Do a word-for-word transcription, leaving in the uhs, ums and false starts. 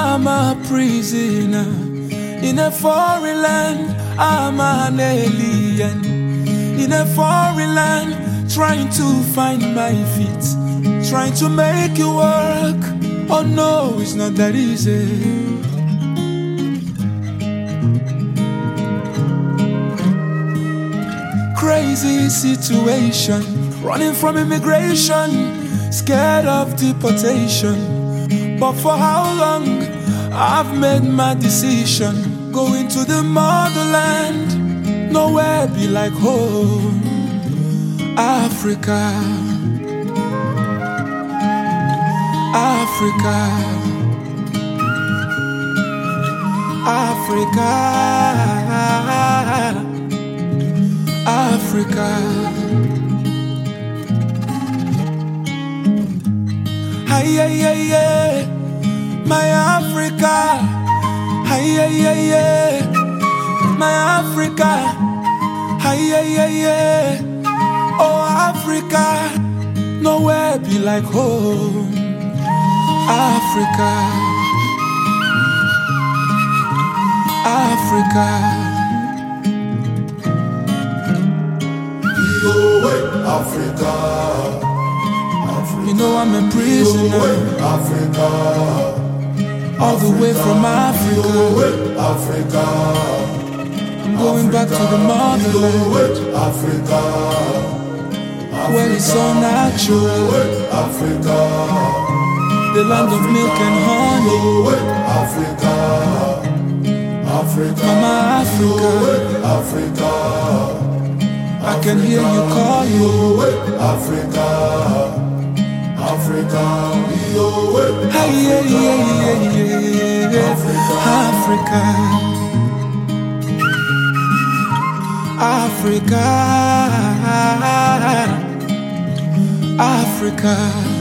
I'm a prisoner in a foreign land. I'm an alien in a foreign land, trying to find my feet, trying to make it work. Oh no, it's not that easy. Crazy situation, running from immigration, scared of deportation. But for how long? I've made my decision. Going to the motherland, nowhere be like home. Africa, Africa, Africa, Africa. Hi, hi, hi, hi, my Africa. Hi, hi, hi, hi, my Africa. Hi, hi, hi, hi, oh Africa. Nowhere be like home. Africa, Africa. Africa, Africa. You know I'm a prisoner. Africa, all the way from Africa. Africa, I'm going back to the motherland, Africa, where it's all natural. Africa, the land of milk and honey. Africa, Africa, Mama Africa, Africa. I can hear you calling. Africa, Africa, Hey, yeah, yeah, yeah, yeah. Africa, Africa, Africa.